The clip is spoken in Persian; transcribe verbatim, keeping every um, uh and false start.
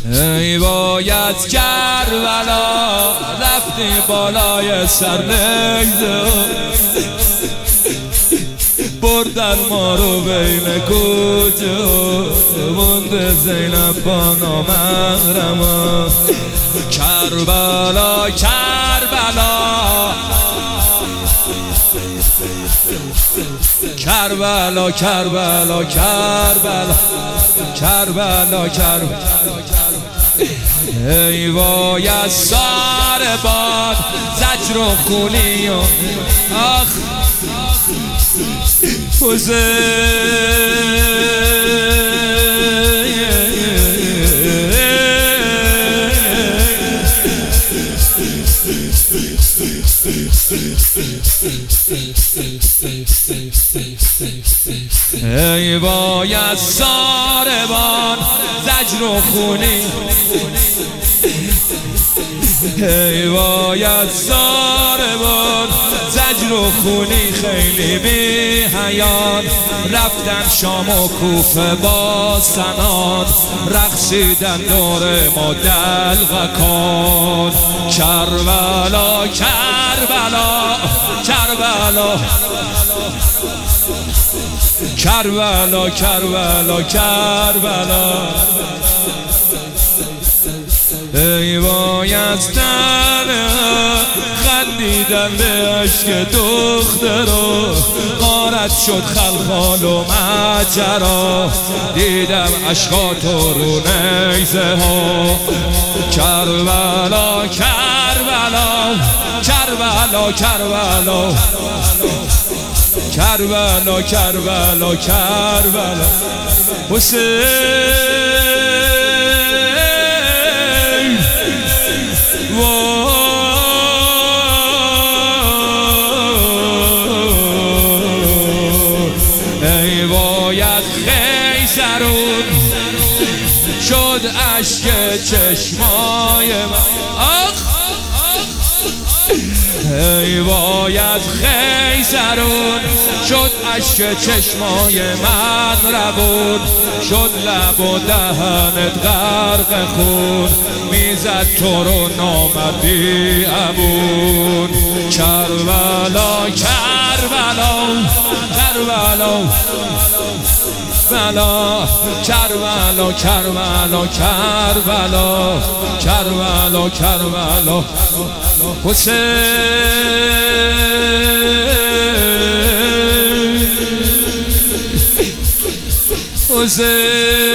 ای باید کربلا رفتی بالای سر نگذار بردن ما رو بین کوچه مونده زینب با نامحرما کربلا کربلا کربلا کربلا کربلا کربلا کربلا ای وای از سار باد زجر و خونی و آخ ای وای از ساربان زجر و خونی ای وای از ساربان زجر و خونی خیلی بی حیان رفتن شام و کوفه با سنان رقصیدن دور ما دلغکان کربلا کربلا کربلا کربلا کربلا کربلا ای وای از تنه خندیدن به عشق دخترا غارت شد خلخال و مجرا دیدم عشقاتو رو نیزه ها کربلا کربلا کربلا کربلا کربلا کربلا کربلا حسین ای باید خیزرون شد اشک چشمای من آخ ای باید خیزرون شد اشک چشمای من روون شد لب و دهنت غرق خون میزد تو رو نامردی ابون کربلا کربلا کربلا بلا کربلا کربلا کربلا کربلا کربلا حسین حسین